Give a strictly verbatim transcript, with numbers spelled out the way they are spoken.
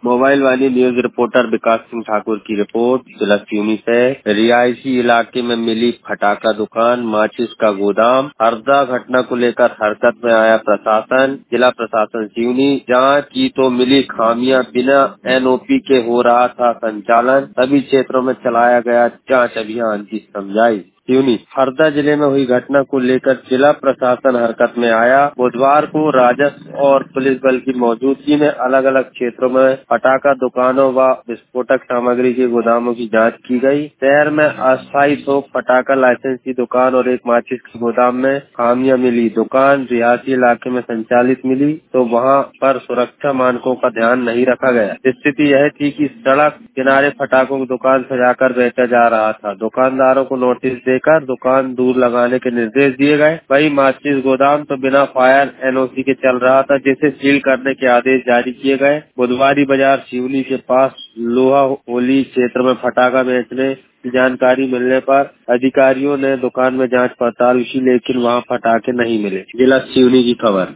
Mobile वाली news reporter Vikas Singh Thakur की report जिला सिवनी से। रिहायशी इलाके में मिली फटाका दुकान, माचिस का गोदाम। हरदा घटना को लेकर हरकत में आया प्रशासन। जिला प्रशासन सिवनी। जांच की तो मिली खामियां, बिना एनओपी के हो रहा था संचालन। सभी क्षेत्रों में चलाया गया जांच अभियान की समझाई। सिवनी। हरदा जिले में हुई घटना को लेकर जिला प्रशासन हरकत में आया। बुधवार को राजस्व और पुलिस बल की मौजूदगी में अलग अलग क्षेत्रों में पटाखा दुकानों व विस्फोटक सामग्री के गोदामों की जांच की गई। शहर में अस्थायी थोक पटाखा लाइसेंस की दुकान और एक माचिस के गोदाम में खामियां मिली। दुकान रिहायशी इलाके में संचालित मिली तो वहां पर सुरक्षा मानकों का ध्यान नहीं रखा गया। स्थिति यह थी कि सड़क किनारे पटाखों की दुकान सजाकर बेचा जा रहा था। दुकानदारों को नोटिस देकर दुकान दूर लगाने के निर्देश दिए गए। वही माचिस गोदाम तो बिना फायर एनओसी के चल रहा था, जिसे सील करने के आदेश जारी किए गए। बुधवारी बाजार सिवनी के पास लोहा होली क्षेत्र में पटाखा बेचने की जानकारी मिलने पर अधिकारियों ने दुकान में जांच पड़ताल की, लेकिन वहां पटाखे नहीं मिले। जिला सिवनी की खबर।